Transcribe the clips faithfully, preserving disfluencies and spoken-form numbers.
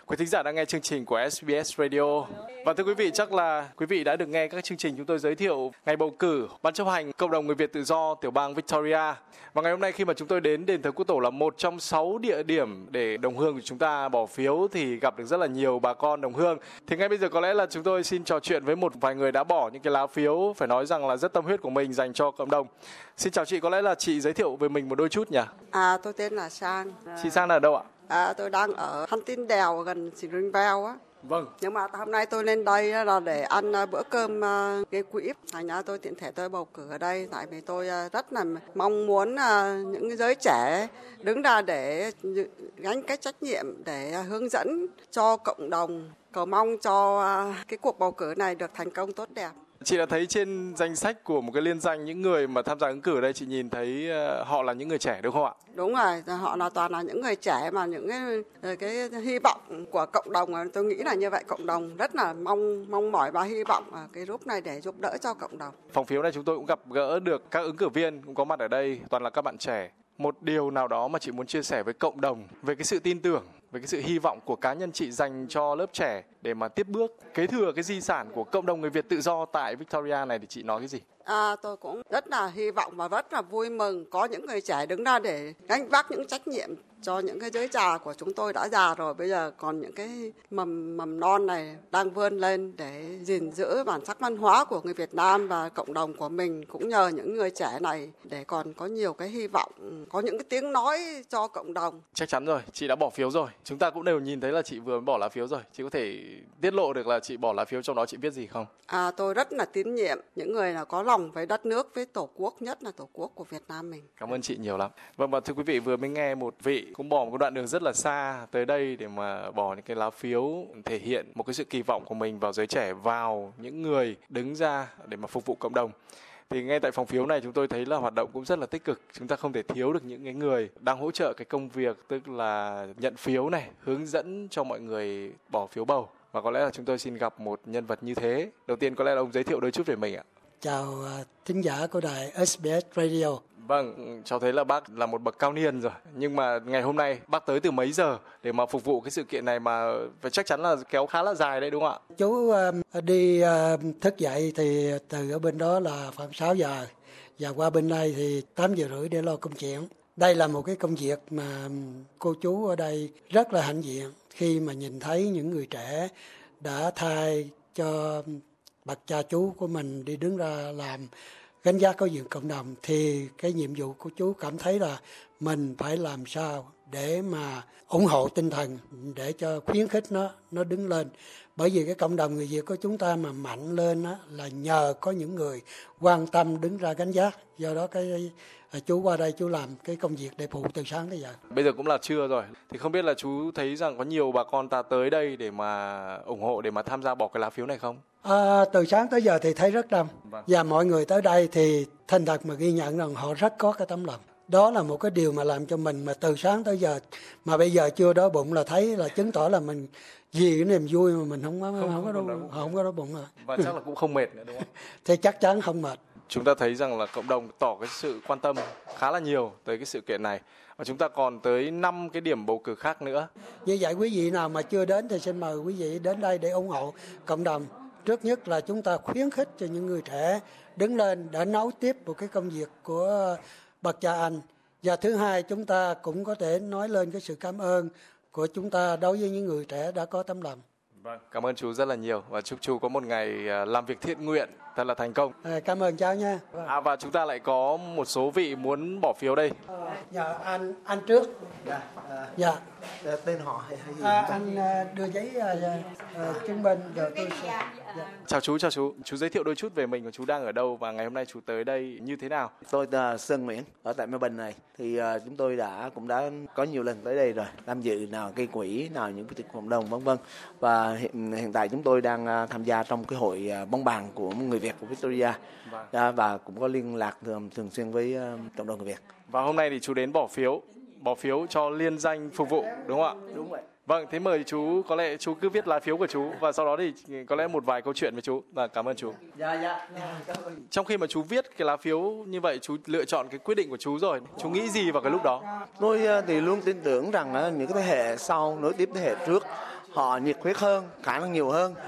Quý thính giả đang nghe chương trình của ét bê ét Radio. Và thưa quý vị, chắc là quý vị đã được nghe các chương trình chúng tôi giới thiệu ngày bầu cử Ban chấp hành Cộng đồng Người Việt Tự do tiểu bang Victoria. Và ngày hôm nay khi mà chúng tôi đến đền thờ Quốc Tổ là một trong sáu địa điểm để đồng hương của chúng ta bỏ phiếu thì gặp được rất là nhiều bà con đồng hương. Thì ngay bây giờ có lẽ là chúng tôi xin trò chuyện với một vài người đã bỏ những cái lá phiếu, phải nói rằng là rất tâm huyết của mình dành cho cộng đồng. Xin chào chị, có lẽ là chị giới thiệu về mình một đôi chút nhỉ? À, tôi tên là Sang. Chị Sang là ở đâu ạ? À, tôi đang ở Huntingdale gần Springvale á. Vâng. Nhưng mà hôm nay tôi lên đây là để ăn bữa cơm gây quỹ. Thành ra tôi tiện thể tôi bầu cử ở đây. Tại vì tôi rất là mong muốn những giới trẻ đứng ra để gánh cái trách nhiệm để hướng dẫn cho cộng đồng. Cầu mong cho cái cuộc bầu cử này được thành công tốt đẹp. Chị đã thấy trên danh sách của một cái liên danh những người mà tham gia ứng cử ở đây, chị nhìn thấy họ là những người trẻ đúng không ạ? Đúng rồi, họ là toàn là những người trẻ mà những cái, cái hy vọng của cộng đồng. Tôi nghĩ là như vậy, cộng đồng rất là mong mong mỏi và hy vọng ở cái group này để giúp đỡ cho cộng đồng. Phòng phiếu này chúng tôi cũng gặp gỡ được các ứng cử viên cũng có mặt ở đây, toàn là các bạn trẻ. Một điều nào đó mà chị muốn chia sẻ với cộng đồng về cái sự tin tưởng, về cái sự hy vọng của cá nhân chị dành cho lớp trẻ để mà tiếp bước kế thừa cái di sản của cộng đồng người Việt tự do tại Victoria này, thì chị nói cái gì? À, tôi cũng rất là hy vọng và rất là vui mừng có những người trẻ đứng ra để gánh vác những trách nhiệm cho những cái giới già của chúng tôi đã già rồi. Bây giờ còn những cái mầm mầm non này đang vươn lên để gìn giữ bản sắc văn hóa của người Việt Nam và cộng đồng của mình, cũng nhờ những người trẻ này để còn có nhiều cái hy vọng, có những cái tiếng nói cho cộng đồng. Chắc chắn rồi, chị đã bỏ phiếu rồi. Chúng ta cũng đều nhìn thấy là chị vừa bỏ lá phiếu rồi. Chị có thể tiết lộ được là chị bỏ lá phiếu, trong đó chị viết gì không? À, tôi rất là tín nhiệm những người là có lòng với đất nước, với tổ quốc, nhất là tổ quốc của Việt Nam mình. Cảm ơn chị nhiều lắm. Vâng, và thưa quý vị, vừa mới nghe một vị cũng bỏ một cái đoạn đường rất là xa tới đây để mà bỏ những cái lá phiếu, thể hiện một cái sự kỳ vọng của mình vào giới trẻ, vào những người đứng ra để mà phục vụ cộng đồng. Thì ngay tại phòng phiếu này chúng tôi thấy là hoạt động cũng rất là tích cực. Chúng ta không thể thiếu được những cái người đang hỗ trợ cái công việc, tức là nhận phiếu này, hướng dẫn cho mọi người bỏ phiếu bầu. Và có lẽ là chúng tôi xin gặp một nhân vật như thế. Đầu tiên có lẽ là ông giới thiệu đôi chút về mình ạ. Chào thính giả của đài ét bê ét Radio. Vâng, cháu thấy là bác là một bậc cao niên rồi. Nhưng mà ngày hôm nay bác tới từ mấy giờ để mà phục vụ cái sự kiện này mà chắc chắn là kéo khá là dài đấy đúng không ạ? Chú uh, đi uh, thức dậy thì từ ở bên đó là khoảng sáu giờ. Và qua bên đây thì tám giờ rưỡi để lo công chuyện. Đây là một cái công việc mà cô chú ở đây rất là hãnh diện khi mà nhìn thấy những người trẻ đã thay cho bậc cha chú của mình đi đứng ra làm gánh vác câu chuyện cộng đồng, thì cái nhiệm vụ của chú cảm thấy là mình phải làm sao để mà ủng hộ tinh thần, để cho khuyến khích nó nó đứng lên. Bởi vì cái cộng đồng người Việt của chúng ta mà mạnh lên á, là nhờ có những người quan tâm đứng ra gánh vác. Do đó cái chú qua đây chú làm cái công việc để phụ từ sáng tới giờ. Bây giờ cũng là trưa rồi, thì không biết là chú thấy rằng có nhiều bà con ta tới đây để mà ủng hộ, để mà tham gia bỏ cái lá phiếu này không? À, từ sáng tới giờ thì thấy rất đông. Vâng. Và mọi người tới đây thì thành thật mà ghi nhận rằng họ rất có cái tấm lòng. Đó là một cái điều mà làm cho mình mà từ sáng tới giờ mà bây giờ chưa đói bụng là thấy là chứng tỏ là mình vì cái niềm vui mà mình không có không, không, có đói, đói không có đói bụng rồi. Và chắc là cũng không mệt nữa đúng không? Thì chắc chắn không mệt. Chúng ta thấy rằng là cộng đồng tỏ cái sự quan tâm khá là nhiều tới cái sự kiện này. Và chúng ta còn tới năm cái điểm bầu cử khác nữa. Như vậy quý vị nào mà chưa đến thì xin mời quý vị đến đây để ủng hộ cộng đồng. Trước nhất là chúng ta khuyến khích cho những người trẻ đứng lên để nối tiếp một cái công việc của bậc cha anh. Và thứ hai, chúng ta cũng có thể nói lên cái sự cảm ơn của chúng ta đối với những người trẻ đã có tấm lòng. Vâng, cảm ơn chú rất là nhiều và chúc chú có một ngày làm việc thiện nguyện thật là thành công. À, cảm ơn cháu nha. Vâng. À, và chúng ta lại có một số vị muốn bỏ phiếu đây. À, dạ, anh anh trước. Dạ. À, dạ. Tên họ hay, hay gì? À, anh đưa giấy uh, chứng minh rồi tôi sẽ. Dạ. Chào chú, chào chú. Chú giới thiệu đôi chút về mình, chú đang ở đâu và ngày hôm nay chú tới đây như thế nào? Tôi là Sơn Nguyễn ở tại Melbourne này. Thì uh, chúng tôi đã cũng đã có nhiều lần tới đây rồi, tham dự nào gây quỹ, nào những cái cộng đồng vân vân. Và hiện, hiện tại chúng tôi đang uh, tham gia trong cái hội uh, bóng bàn của người Việt của Victoria. Vâng. Uh, và cũng có liên lạc thường, thường xuyên với uh, cộng đồng người Việt. Và hôm nay thì chú đến bỏ phiếu, bỏ phiếu cho liên danh phục vụ đúng không ạ? Đúng vậy. Vâng, thế mời chú, có lẽ chú cứ viết lá phiếu của chú và sau đó thì có lẽ một vài câu chuyện với chú. Và cảm ơn chú. Dạ, dạ. Trong khi mà chú viết cái lá phiếu như vậy, chú lựa chọn cái quyết định của chú rồi. Chú nghĩ gì vào cái lúc đó? Tôi thì luôn tin tưởng rằng những cái thế hệ sau, nối tiếp thế hệ trước, họ nhiệt huyết hơn, khả năng nhiều hơn,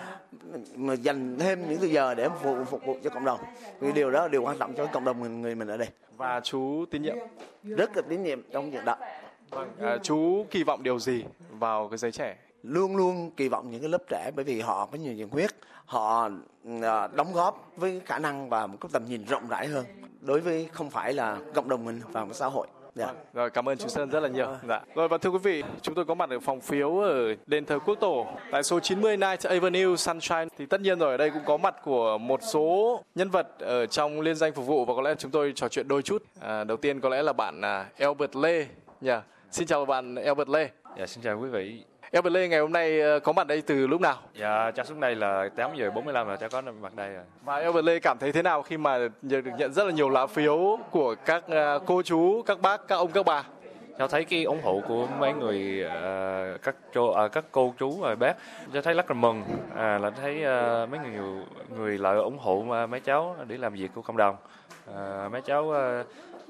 mà dành thêm những thời giờ để phục, phục vụ cho cộng đồng. Vì điều đó là điều quan trọng cho cộng đồng người, người mình ở đây. Và chú tín nhiệm? Rất là tín nhiệm trong việc đó. Vâng. À, chú kỳ vọng điều gì vào cái giới trẻ? Luôn luôn kỳ vọng những cái lớp trẻ, bởi vì họ có nhiều nhiệt huyết, họ đóng góp với khả năng và một cái tầm nhìn rộng rãi hơn đối với không phải là cộng đồng mình và một xã hội. Dạ. Rồi, cảm ơn chú Sơn rất là nhiều. Dạ. Rồi, và thưa quý vị, chúng tôi có mặt ở phòng phiếu ở đền thờ Quốc Tổ tại số chín mươi Night Avenue Sunshine. Thì tất nhiên rồi, ở đây cũng có mặt của một số nhân vật ở trong liên danh phục vụ, và có lẽ chúng tôi trò chuyện đôi chút. À, đầu tiên có lẽ là bạn à, Albert Lê. Yeah. Xin chào bạn Albert Lê. Dạ, xin chào quý vị. Albert Lê ngày hôm nay có mặt đây từ lúc nào? Dạ, cháu xuống đây là tám giờ bốn mươi lăm là cháu có mặt đây rồi. Và Albert Lê cảm thấy thế nào khi mà được nhận rất là nhiều lá phiếu của các cô chú, các bác, các ông, các bà? Cháu thấy cái ủng hộ của mấy người uh, các cô uh, các cô chú rồi bác, cháu thấy rất là mừng. À, là thấy uh, mấy người người lại ủng hộ mấy cháu để làm việc của cộng đồng. Uh, mấy cháu uh,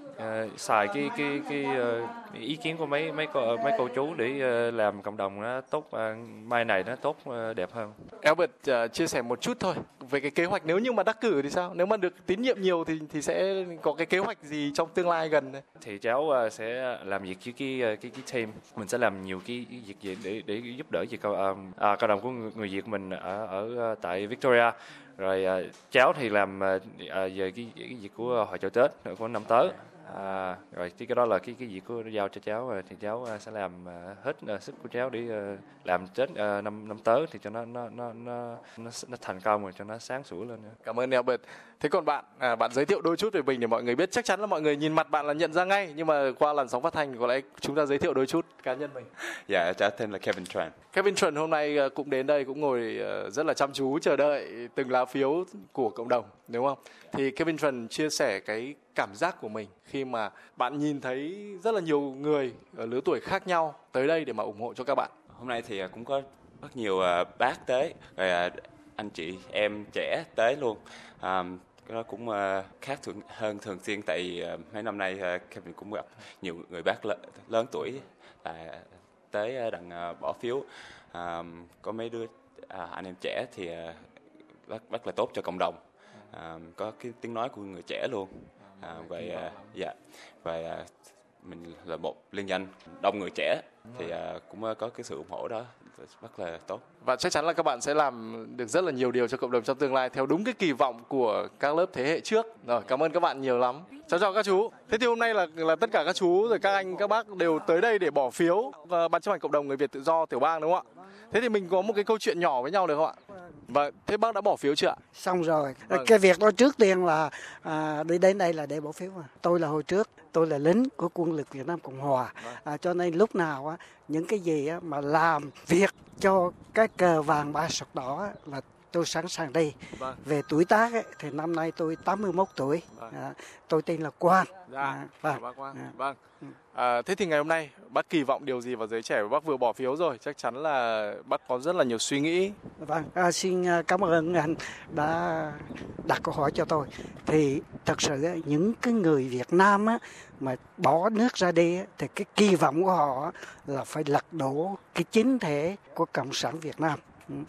Uh, xài cái cái cái uh, ý kiến của mấy mấy cô mấy cô chú để uh, làm cộng đồng nó tốt, uh, mai này nó tốt, uh, đẹp hơn. Albert uh, chia sẻ một chút thôi về cái kế hoạch nếu như mà đắc cử thì sao? Nếu mà được tín nhiệm nhiều thì thì sẽ có cái kế hoạch gì trong tương lai gần này? Thì cháu uh, sẽ làm việc với cái cái cái team, mình sẽ làm nhiều cái, cái việc gì để để giúp đỡ việc uh, à, cộng đồng của người, người Việt mình ở ở uh, tại Victoria. Rồi uh, cháu thì làm uh, về cái cái việc của hội chợ Tết của năm tới. À, rồi cái đó là cái cái việc của giao cho cháu, thì cháu sẽ làm uh, hết uh, sức của cháu để uh, làm Tết uh, năm năm tới thì cho nó nó nó nó nó, nó thành công rồi cho nó sáng sủa lên. Cảm ơn Albert. Thế còn bạn, à, bạn giới thiệu đôi chút về mình để mọi người biết. Chắc chắn là mọi người nhìn mặt bạn là nhận ra ngay, nhưng mà qua làn sóng phát thanh có lẽ chúng ta giới thiệu đôi chút cá nhân mình. Dạ, cháu tên là Kevin Tran. Kevin Tran hôm nay cũng đến đây, cũng ngồi rất là chăm chú chờ đợi từng lá phiếu của cộng đồng, đúng không? Thì Kevin Tran chia sẻ cái cảm giác của mình khi mà bạn nhìn thấy rất là nhiều người ở lứa tuổi khác nhau tới đây để mà ủng hộ cho các bạn. Hôm nay thì cũng có rất nhiều bác tới, rồi anh chị em trẻ tới luôn. À, cái đó cũng khác thường hơn thường xuyên, tại mấy năm nay Kevin cũng gặp nhiều người bác lớn, lớn tuổi là tới đặng bỏ phiếu. À, có mấy đứa à, anh em trẻ thì rất, rất là tốt cho cộng đồng. À, có cái tiếng nói của người trẻ luôn. À, vậy à, dạ và à, mình là một liên danh đông người trẻ thì à, cũng có cái sự ủng hộ đó rất là tốt, và chắc chắn là các bạn sẽ làm được rất là nhiều điều cho cộng đồng trong tương lai theo đúng cái kỳ vọng của các lớp thế hệ trước. Rồi, cảm ơn các bạn nhiều lắm. Chào chào các chú. Thế thì hôm nay là là tất cả các chú rồi các anh các bác đều tới đây để bỏ phiếu và ban chấp hành cộng đồng người Việt tự do Tiểu Bang, đúng không ạ? Thế thì mình có một cái câu chuyện nhỏ với nhau được không ạ? Và thế bác đã bỏ phiếu chưa ạ? Xong rồi. Vâng. Cái việc đó trước tiên là à, đi đến đây là để bỏ phiếu mà. Tôi là hồi trước tôi là lính của quân lực Việt Nam Cộng Hòa. À, cho nên lúc nào á, những cái gì á, mà làm việc cho cái cờ vàng ba sọc đỏ á, là tôi sẵn sàng đi. Vâng. Về tuổi tác ấy, thì năm nay tôi tám mươi mốt tuổi. Vâng. À, tôi tên là Quang. Dạ. À, vâng. Bác Quang. À. Vâng. À, thế thì ngày hôm nay bác kỳ vọng điều gì vào giới trẻ? Bác vừa bỏ phiếu rồi, chắc chắn là bác có rất là nhiều suy nghĩ. Vâng, à, xin cảm ơn anh đã đặt câu hỏi cho tôi. Thì thật sự những cái người Việt Nam á, mà bỏ nước ra đi á, thì cái kỳ vọng của họ là phải lật đổ cái chính thể của Cộng sản Việt Nam.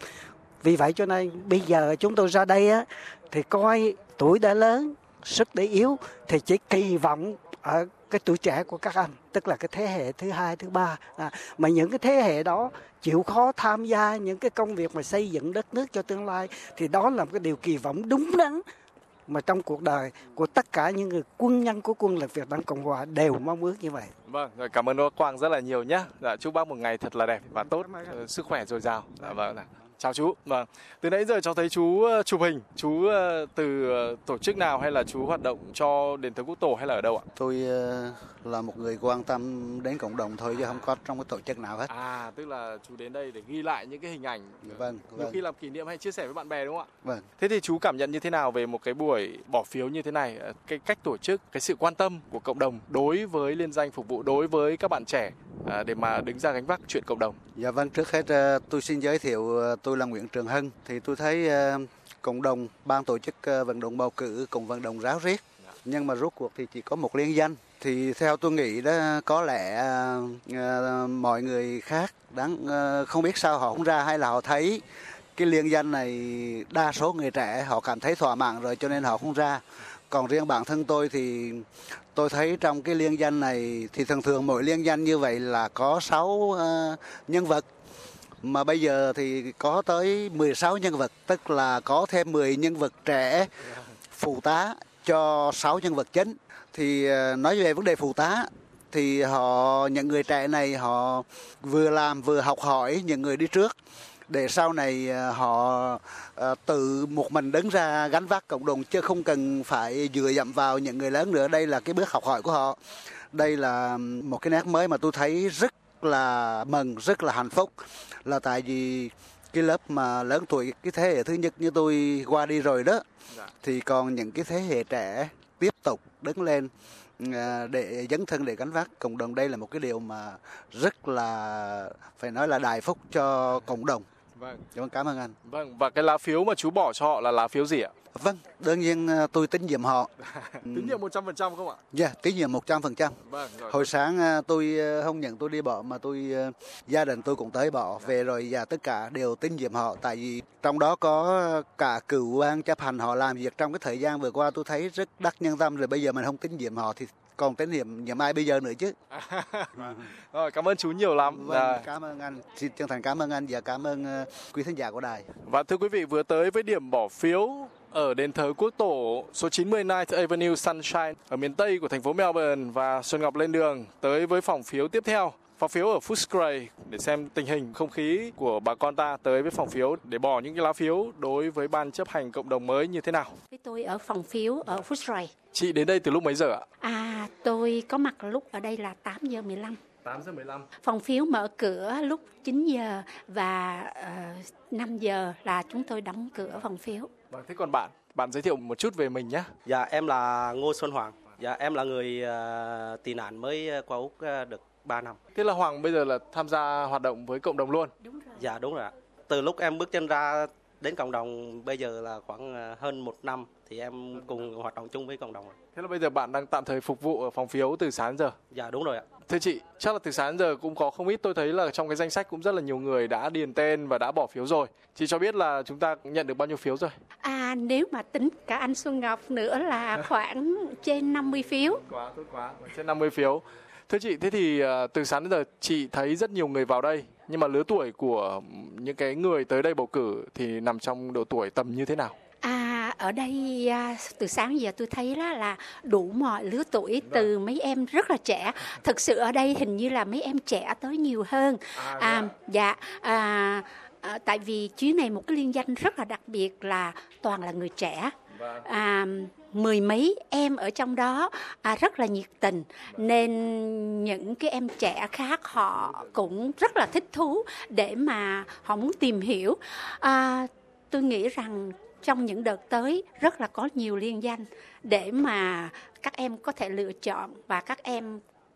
Vì vậy cho nên bây giờ chúng tôi ra đây á, thì coi tuổi đã lớn, sức đã yếu, thì chỉ kỳ vọng ở cái tuổi trẻ của các anh, tức là cái thế hệ thứ hai, thứ ba. À, mà những cái thế hệ đó chịu khó tham gia những cái công việc mà xây dựng đất nước cho tương lai, thì đó là một cái điều kỳ vọng đúng đắn mà trong cuộc đời của tất cả những người quân nhân của quân lực Việt Nam Cộng Hòa đều mong ước như vậy. Vâng, rồi cảm ơn bác Quang rất là nhiều nhé. Dạ, chúc bác một ngày thật là đẹp và tốt, sức khỏe dồi dào. Dạ, vâng. Chào chú. Vâng. Từ nãy giờ cháu thấy chú chụp hình. Chú từ tổ chức nào hay là chú hoạt động cho đền thờ Quốc Tổ hay là ở đâu ạ? Tôi là một người quan tâm đến cộng đồng thôi chứ không có trong cái tổ chức nào hết. À, tức là chú đến đây để ghi lại những cái hình ảnh. Vâng. Nhiều vâng. khi làm kỷ niệm hay chia sẻ với bạn bè, đúng không ạ? Vâng. Thế thì chú cảm nhận như thế nào về một cái buổi bỏ phiếu như thế này? Cái cách tổ chức, cái sự quan tâm của cộng đồng đối với liên danh phục vụ, đối với các bạn trẻ để mà đứng ra gánh vác chuyện cộng đồng? Dạ vâng, trước hết tôi xin giới thiệu tôi là Nguyễn Trường Hân. Thì tôi thấy cộng đồng, ban tổ chức vận động bầu cử cùng vận động ráo riết. Nhưng mà rốt cuộc thì chỉ có một liên danh Thì theo tôi nghĩ đó, có lẽ uh, mọi người khác đáng uh, không biết sao họ không ra, hay là họ thấy cái liên danh này đa số người trẻ họ cảm thấy thỏa mãn rồi cho nên họ không ra. Còn riêng bản thân tôi thì tôi thấy trong cái liên danh này thì thường thường mỗi liên danh như vậy là có sáu uh, nhân vật, mà bây giờ thì có tới mười sáu nhân vật, tức là có thêm mười nhân vật trẻ phụ tá cho sáu nhân vật chính. Thì uh, nói về vấn đề phụ tá thì họ, những người trẻ này họ vừa làm vừa học hỏi những người đi trước, để sau này họ tự một mình đứng ra gánh vác cộng đồng, chứ không cần phải dựa dẫm vào những người lớn nữa. Đây là cái bước học hỏi của họ. Đây là một cái nét mới mà tôi thấy rất là mừng, rất là hạnh phúc, là tại vì cái lớp mà lớn tuổi, cái thế hệ thứ nhất như tôi qua đi rồi đó, thì còn những cái thế hệ trẻ tiếp tục đứng lên để dấn thân, để gánh vác cộng đồng. Đây là một cái điều mà rất là phải nói là đại phúc cho cộng đồng. Vâng. Vâng, cảm ơn anh. Vâng, và cái lá phiếu mà chú bỏ cho họ là lá phiếu gì ạ? Vâng, đương nhiên tôi tín nhiệm họ. Tín nhiệm một trăm phần trăm không ạ? Dạ, yeah, tín nhiệm một trăm phần trăm. Vâng, rồi. Hồi sáng tôi không nhận tôi đi bỏ mà tôi gia đình tôi cũng tới bỏ về rồi, và tất cả đều tín nhiệm họ. Tại vì trong đó có cả cựu ban chấp hành họ làm việc trong cái thời gian vừa qua, tôi thấy rất đắc nhân tâm rồi. Bây giờ mình không tín nhiệm họ thì còn tín nhiệm nhiệm ai bây giờ nữa chứ. Rồi, cảm ơn chú nhiều lắm. Vâng, à. Cảm ơn anh, xin chân thành cảm ơn anh và cảm ơn uh, quý thính giả của đài. Và thưa quý vị, vừa tới với điểm bỏ phiếu ở đền thờ Quốc Tổ số chín mươi Ninth Avenue Sunshine ở miền Tây của thành phố Melbourne, và Xuân Ngọc lên đường tới với phòng phiếu tiếp theo, phòng phiếu ở Footscray, để xem tình hình không khí của bà con ta tới với phòng phiếu để bỏ những cái lá phiếu đối với ban chấp hành cộng đồng mới như thế nào. Tôi ở phòng phiếu ở Footscray. Chị đến đây từ lúc mấy giờ ạ? À, tôi có mặt lúc ở đây là tám giờ mười lăm. tám giờ mười lăm. Phòng phiếu mở cửa lúc chín giờ và uh, năm giờ là chúng tôi đóng cửa phòng phiếu. Vâng, thế còn bạn, bạn giới thiệu một chút về mình nhé. Dạ, em là Ngô Xuân Hoàng. Dạ, em là người uh, tị nạn mới qua Úc uh, được ba năm. Thế là Hoàng bây giờ là tham gia hoạt động với cộng đồng luôn? Đúng rồi. Dạ, đúng rồi ạ. Từ lúc em bước chân ra đến cộng đồng bây giờ là khoảng hơn một năm thì em cùng hoạt động chung với cộng đồng. Thế là bây giờ bạn đang tạm thời phục vụ ở phòng phiếu từ sáng giờ? Dạ, đúng rồi ạ. Thưa chị, chắc là từ sáng giờ cũng có không ít, tôi thấy là trong cái danh sách cũng rất là nhiều người đã điền tên và đã bỏ phiếu rồi. Chị cho biết là chúng ta nhận được bao nhiêu phiếu rồi? À, nếu mà tính cả anh Xuân Ngọc nữa là khoảng trên năm mươi phiếu. Quá, tốt quá, trên năm mươi phiếu. Thưa chị, thế thì từ sáng đến giờ chị thấy rất nhiều người vào đây, nhưng mà lứa tuổi của những cái người tới đây bầu cử thì nằm trong độ tuổi tầm như thế nào? À, ở đây từ sáng giờ tôi thấy là, là đủ mọi lứa tuổi, từ mấy em rất là trẻ. Thực sự ở đây hình như là mấy em trẻ tới nhiều hơn. À, à dạ, à, à, tại vì chuyến này một cái liên danh rất là đặc biệt là toàn là người trẻ. À, mười mấy em ở trong đó à, rất là nhiệt tình, nên những cái em trẻ khác họ cũng rất là thích thú để mà họ muốn tìm hiểu. À, tôi nghĩ rằng trong những đợt tới rất là có nhiều liên danh để mà các em có thể lựa chọn, và các em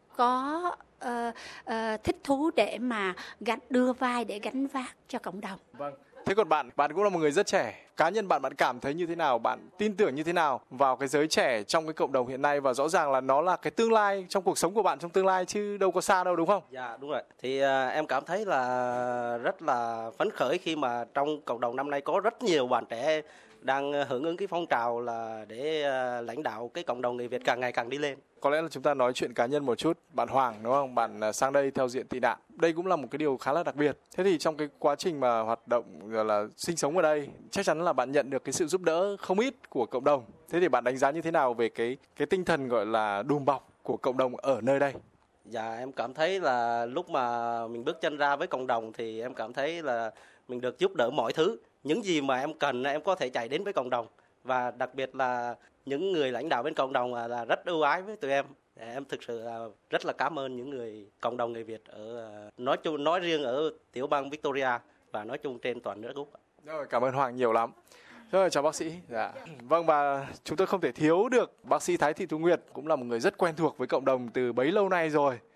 có uh, uh, thích thú để mà gánh, đưa vai để gánh vác cho cộng đồng. Vâng. Thế còn bạn, bạn cũng là một người rất trẻ. Cá nhân bạn, bạn cảm thấy như thế nào? Bạn tin tưởng như thế nào vào cái giới trẻ trong cái cộng đồng hiện nay? Và rõ ràng là nó là cái tương lai trong cuộc sống của bạn trong tương lai chứ đâu có xa đâu, đúng không? Dạ, đúng rồi. Thì uh, em cảm thấy là rất là phấn khởi khi mà trong cộng đồng năm nay có rất nhiều bạn trẻ đang hưởng ứng cái phong trào là để uh, lãnh đạo cái cộng đồng người Việt càng ngày càng đi lên. Có lẽ là chúng ta nói chuyện cá nhân một chút. Bạn Hoàng, đúng không? Bạn sang đây theo diện tị nạn. Đây cũng là một cái điều khá là đặc biệt. Thế thì trong cái quá trình mà hoạt động là sinh sống ở đây, chắc chắn là bạn nhận được cái sự giúp đỡ không ít của cộng đồng. Thế thì bạn đánh giá như thế nào về cái cái tinh thần gọi là đùm bọc của cộng đồng ở nơi đây? Dạ, em cảm thấy là lúc mà mình bước chân ra với cộng đồng thì em cảm thấy là mình được giúp đỡ mọi thứ. Những gì mà em cần em có thể chạy đến với cộng đồng. Và đặc biệt là những người lãnh đạo bên cộng đồng là rất ưu ái với tụi em. Em thực sự là rất là cảm ơn những người cộng đồng người Việt ở nói chung nói riêng ở tiểu bang Victoria và nói chung trên toàn nước Úc. Rồi, cảm ơn Hoàng nhiều lắm. Rồi, chào bác sĩ. Dạ. Vâng, và chúng tôi không thể thiếu được bác sĩ Thái Thị Thu Nguyệt, cũng là một người rất quen thuộc với cộng đồng từ bấy lâu nay rồi.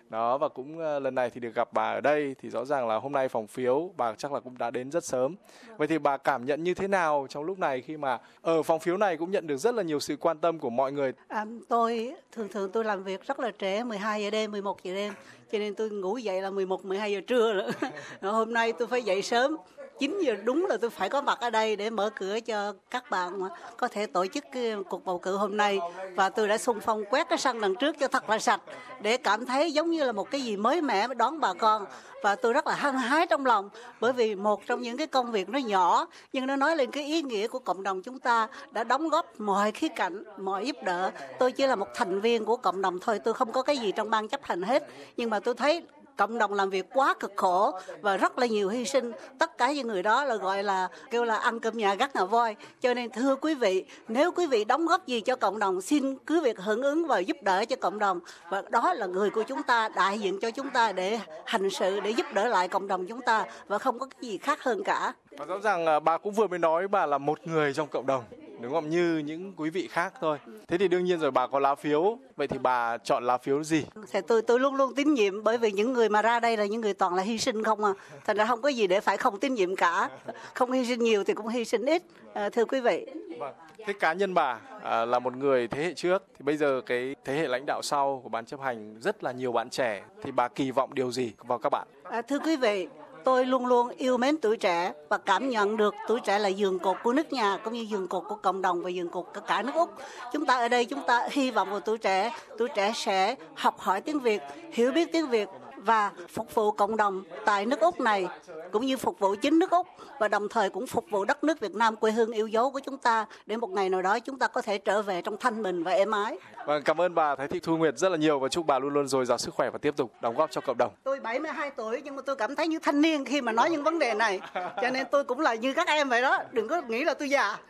Đó, và cũng uh, lần này thì được gặp bà ở đây thì rõ ràng là hôm nay phòng phiếu bà chắc là cũng đã đến rất sớm. Vậy thì bà cảm nhận như thế nào trong lúc này khi mà ở phòng phiếu này cũng nhận được rất là nhiều sự quan tâm của mọi người? À, tôi thường thường tôi làm việc rất là trễ, mười hai giờ đêm, mười một giờ đêm, cho nên tôi ngủ dậy là mười một, mười hai giờ trưa rồi. Hôm nay tôi phải dậy sớm, chín giờ đúng là tôi phải có mặt ở đây để mở cửa cho các bạn mà có thể tổ chức cái cuộc bầu cử hôm nay. Và tôi đã xung phong quét cái sân đằng trước cho thật là sạch để cảm thấy giống như là một cái gì mới mẻ đón bà con. Và tôi rất là hăng hái trong lòng, bởi vì một trong những cái công việc nó nhỏ nhưng nó nói lên cái ý nghĩa của cộng đồng chúng ta đã đóng góp mọi khía cạnh, mọi giúp đỡ. Tôi chỉ là một thành viên của cộng đồng thôi, tôi không có cái gì trong ban chấp hành hết, nhưng mà tôi thấy cộng đồng làm việc quá cực khổ và rất là nhiều hy sinh. Tất cả những người đó là gọi là kêu là ăn cơm nhà gác ngà voi. Cho nên thưa quý vị, nếu quý vị đóng góp gì cho cộng đồng, xin quý vị hưởng ứng và giúp đỡ cho cộng đồng. Và đó là người của chúng ta, đại diện cho chúng ta để hành sự, để giúp đỡ lại cộng đồng chúng ta, và không có cái gì khác hơn cả. Và rõ ràng bà cũng vừa mới nói bà là một người trong cộng đồng, đúng không? Như những quý vị khác thôi. Thế thì đương nhiên rồi, bà có lá phiếu. Vậy thì bà chọn lá phiếu gì? Thì tôi tôi luôn luôn tín nhiệm, bởi vì những người mà ra đây là những người toàn là hy sinh không à. Thành ra không có gì để phải không tín nhiệm cả. Không hy sinh nhiều thì cũng hy sinh ít. À, thưa quý vị. Vâng. Thế cá nhân bà à, là một người thế hệ trước, thì bây giờ cái thế hệ lãnh đạo sau của ban chấp hành rất là nhiều bạn trẻ, thì bà kỳ vọng điều gì vào các bạn? À, thưa quý vị, tôi luôn luôn yêu mến tuổi trẻ và cảm nhận được tuổi trẻ là giường cột của nước nhà, cũng như giường cột của cộng đồng và giường cột của cả nước Úc. Chúng ta ở đây chúng ta hy vọng vào tuổi trẻ, tuổi trẻ sẽ học hỏi tiếng Việt, hiểu biết tiếng Việt và phục vụ cộng đồng tại nước Úc này, cũng như phục vụ chính nước Úc, và đồng thời cũng phục vụ đất nước Việt Nam, quê hương yêu dấu của chúng ta, để một ngày nào đó chúng ta có thể trở về trong thanh bình và êm ái. Vâng, cảm ơn bà Thái Thị Thu Nguyệt rất là nhiều, và chúc bà luôn luôn dồi dào sức khỏe và tiếp tục đóng góp cho cộng đồng. Tôi bảy mươi hai tuổi nhưng mà tôi cảm thấy như thanh niên khi mà nói những vấn đề này, cho nên tôi cũng là như các em vậy đó, đừng có nghĩ là tôi già.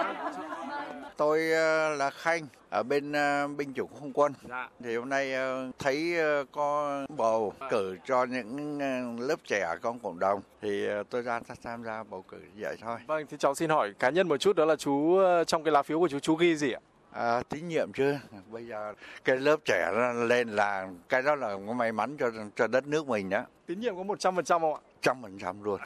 Tôi là Khanh ở bên binh chủng không quân. Dạ. Thì hôm nay thấy có bầu cử cho những lớp trẻ trong cộng đồng thì tôi ra tham gia bầu cử vậy thôi. Vâng, thì cháu xin hỏi cá nhân một chút, đó là chú trong cái lá phiếu của chú chú ghi gì ạ? À, tín nhiệm chứ. Bây giờ cái lớp trẻ lên là cái đó là có may mắn cho cho đất nước mình đó. Tín nhiệm có một trăm phần trăm không ạ? Trăm phần trăm luôn.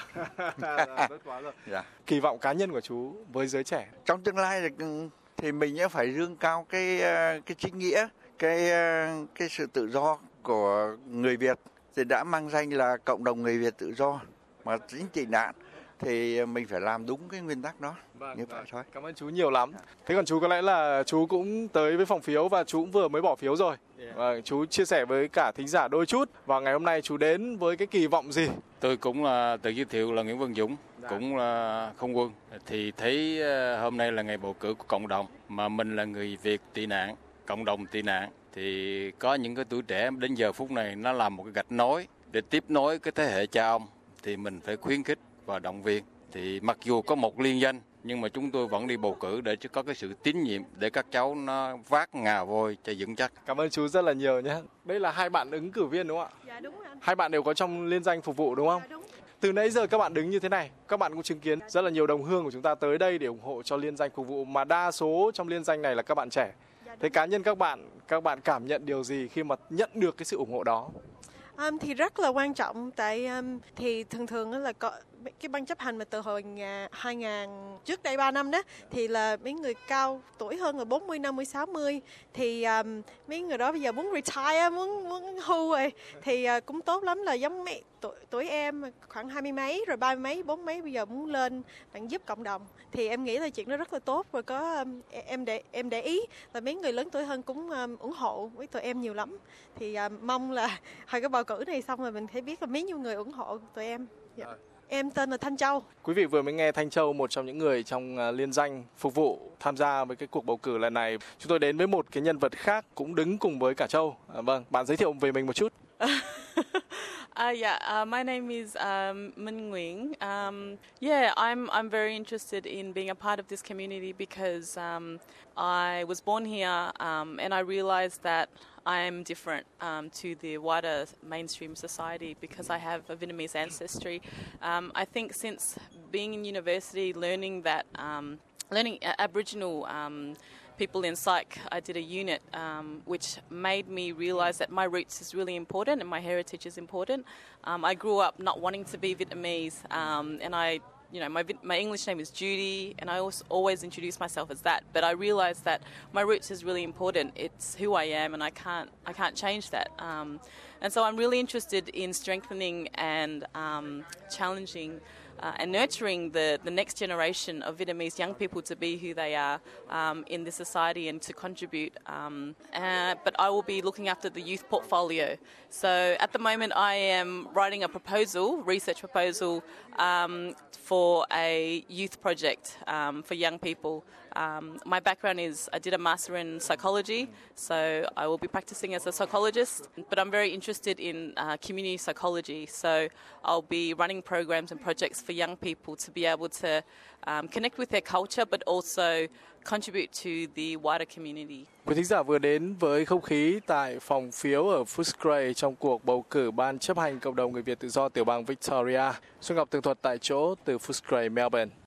Rất quá rồi. Dạ. Kỳ vọng cá nhân của chú với giới trẻ trong tương lai thì, thì mình phải dương cao cái cái chính nghĩa, cái cái sự tự do của người Việt, thì đã mang danh là cộng đồng người Việt tự do mà chính trị nạn, thì mình phải làm đúng cái nguyên tắc đó. Vâng, như vậy vâng. thôi. Cảm ơn chú nhiều lắm. Thế còn chú có lẽ là chú cũng tới với phòng phiếu và chú cũng vừa mới bỏ phiếu rồi. Yeah. Vâng, chú chia sẻ với cả thính giả đôi chút, và ngày hôm nay chú đến với cái kỳ vọng gì? Tôi cũng là tự giới thiệu là Nguyễn Văn Dũng, dạ. cũng là không quân. Thì thấy hôm nay là ngày bầu cử của cộng đồng, mà mình là người Việt tị nạn, cộng đồng tị nạn, thì có những cái tuổi trẻ đến giờ phút này nó làm một cái gạch nối để tiếp nối cái thế hệ cha ông, thì mình phải khuyến khích và động viên. Thì mặc dù có một liên danh nhưng mà chúng tôi vẫn đi bầu cử để có cái sự tín nhiệm, để các cháu nó vác ngà voi cho vững chắc. Cảm ơn chú rất là nhiều nhé. Đây là hai bạn ứng cử viên đúng không ạ? Dạ đúng anh. Hai bạn đều có trong liên danh phục vụ đúng không? Dạ đúng. Từ nãy giờ các bạn đứng như thế này, các bạn cũng chứng kiến rất là nhiều đồng hương của chúng ta tới đây để ủng hộ cho liên danh phục vụ, mà đa số trong liên danh này là các bạn trẻ. Dạ thế cá nhân các bạn, các bạn cảm nhận điều gì khi mà nhận được cái sự ủng hộ đó? Um, thì rất là quan trọng, tại um, thì thường thường là có cái ban chấp hành mà từ hồi hai nghìn trước đây ba năm đó, thì là mấy người cao tuổi hơn là bốn mươi, năm mươi, sáu mươi, thì um, mấy người đó bây giờ muốn retire, muốn muốn hưu rồi, thì uh, cũng tốt lắm, là giống mấy tuổi, tuổi em khoảng hai mươi mấy rồi ba mươi mấy, bốn mấy bây giờ muốn lên bạn giúp cộng đồng, thì em nghĩ là chuyện đó rất là tốt. Và có um, em để em để ý là mấy người lớn tuổi hơn cũng um, ủng hộ với tụi em nhiều lắm, thì um, mong là hồi cái bầu cử này xong rồi mình thấy biết là mấy nhiêu người ủng hộ tụi em. Dạ. Em tên là Thanh Châu. Quý vị vừa mới nghe Thanh Châu, một trong những người trong liên danh phục vụ tham gia với cái cuộc bầu cử lần này. Chúng tôi đến với một cái nhân vật khác cũng đứng cùng với cả Châu. À, vâng, bạn giới thiệu về mình một chút. Uh, yeah, uh, my name is um, Minh Nguyễn. Um, yeah, I'm I'm very interested in being a part of this community because um, I was born here um, and I realized that I am different um, to the wider mainstream society because I have a Vietnamese ancestry. Um, I think since being in university, learning that um, learning Aboriginal um, people in psych, I did a unit um, which made me realize that my roots is really important and my heritage is important. Um, I grew up not wanting to be Vietnamese, um, and I, you know, my my English name is Judy, and I also always introduce myself as that. But I realized that my roots is really important. It's who I am, and I can't I can't change that. Um, and so I'm really interested in strengthening and um, challenging. Uh, and nurturing the, the next generation of Vietnamese young people to be who they are um, in this society and to contribute. Um, uh, but I will be looking after the youth portfolio. So at the moment I am writing a proposal, research proposal, um, for a youth project um, for young people. Um, my background is I did a master in psychology, so I will be practicing as a psychologist, but I'm very interested in uh, community psychology, so I'll be running programs and projects for young people to be able to um, connect with their culture, but also contribute to the wider community. Quý thính giả vừa đến với không khí tại phòng phiếu ở Footscray trong cuộc bầu cử Ban chấp hành cộng đồng người Việt tự do tiểu bang Victoria. Xuân Ngọc tường thuật tại chỗ từ Footscray, Melbourne.